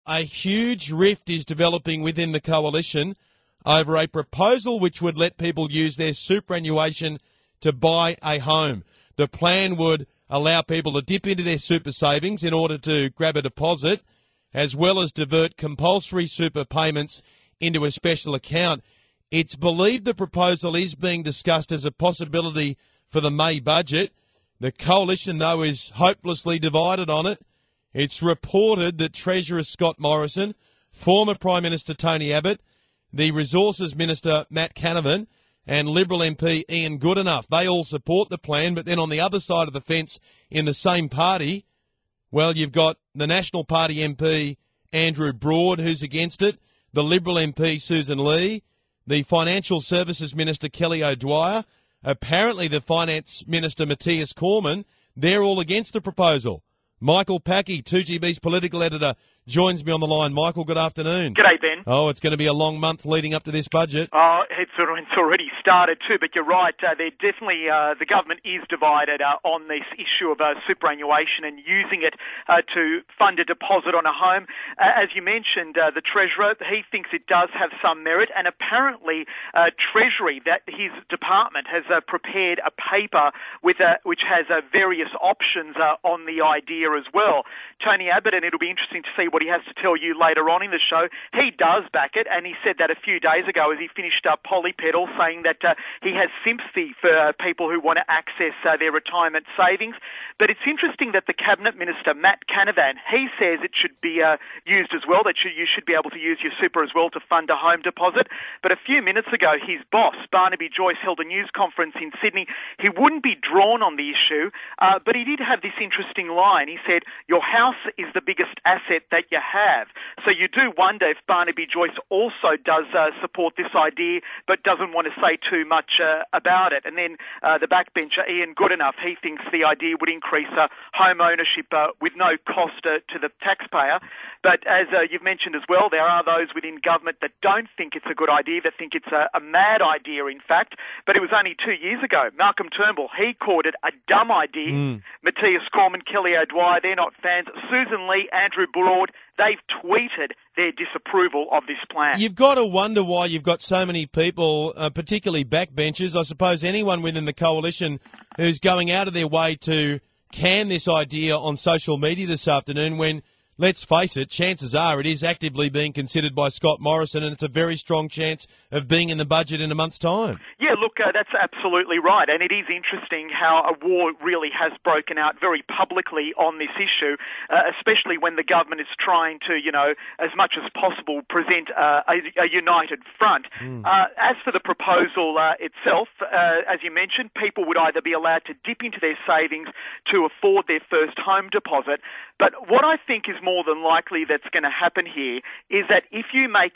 A huge rift is developing within the coalition over a proposal which would let people use their superannuation to buy a home. The plan would allow people to dip into their super savings in order to grab a deposit, as well as divert compulsory super payments into a special account. It's believed the proposal is being discussed as a possibility for the May budget. The coalition, though, is hopelessly divided on it. It's reported that Treasurer Scott Morrison, former Prime Minister Tony Abbott, the Resources Minister Matt Canavan, and Liberal MP Ian Goodenough, they all support the plan, but then on the other side of the fence in the same party, well, you've got the National Party MP Andrew Broad, who's against it, the Liberal MP Susan Lee, the Financial Services Minister Kelly O'Dwyer, apparently the Finance Minister Matthias Cormann. They're all against the proposal. Michael Packey, 2GB's political editor, joins me on the line. Michael, good afternoon. G'day, Ben. Oh, it's going to be a long month leading up to this budget. Oh, it's already started too, but you're right. They're definitely, the government is divided on this issue of superannuation and using it to fund a deposit on a home. As you mentioned, the Treasurer, he thinks it does have some merit, and apparently Treasury, that his department has prepared a paper with which has various options on the idea as well. Tony Abbott, and it'll be interesting to see what he has to tell you later on in the show, he does back it, and he said that a few days ago as he finished up Polypedal, saying that he has sympathy for people who want to access their retirement savings. But it's interesting that the Cabinet Minister, Matt Canavan, he says it should be used as well, that you should be able to use your super as well to fund a home deposit. But a few minutes ago, his boss, Barnaby Joyce, held a news conference in Sydney. He wouldn't be drawn on the issue, but he did have this interesting line. He said, "Your house is the biggest asset that you have." So you do wonder if Barnaby Joyce also does support this idea, but doesn't want to say too much about it. And then the backbencher, Ian Goodenough, he thinks the idea would increase home ownership with no cost to the taxpayer. But as you've mentioned as well, there are those within government that don't think it's a good idea, that think it's a mad idea, in fact. But it was only 2 years ago. Malcolm Turnbull, he called it a dumb idea. Matthias Cormann, Kelly O'Dwyer, they're not fans. Susan Lee, Andrew Broad, they've tweeted their disapproval of this plan. You've got to wonder why you've got so many people, particularly backbenchers, I suppose anyone within the coalition who's going out of their way to can this idea on social media this afternoon when, let's face it, chances are it is actively being considered by Scott Morrison, and it's a very strong chance of being in the budget in a month's time. Yeah, look, that's absolutely right. And it is interesting how a war really has broken out very publicly on this issue, especially when the government is trying to, as much as possible, present a united front. As for the proposal itself, as you mentioned, people would either be allowed to dip into their savings to afford their first home deposit. But what I think is more than likely that's going to happen here is that if you make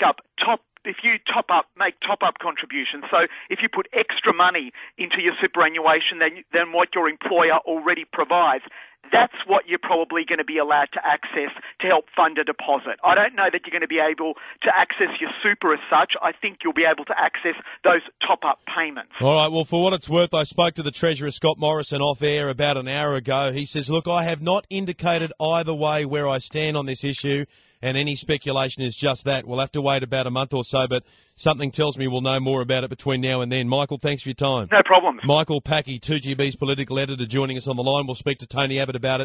top-up contributions, so if you put extra money into your superannuation than what your employer already provides, that's what you're probably going to be allowed to access to help fund a deposit. I don't know that you're going to be able to access your super as such. I think you'll be able to access those top-up payments. All right, well, for what it's worth, I spoke to the Treasurer, Scott Morrison, off-air about an hour ago. He says, look, I have not indicated either way where I stand on this issue, and any speculation is just that. We'll have to wait about a month or so, but something tells me we'll know more about it between now and then. Michael, thanks for your time. No problems. Michael Packey, 2GB's political editor, joining us on the line. We'll speak to Tony Abbott about it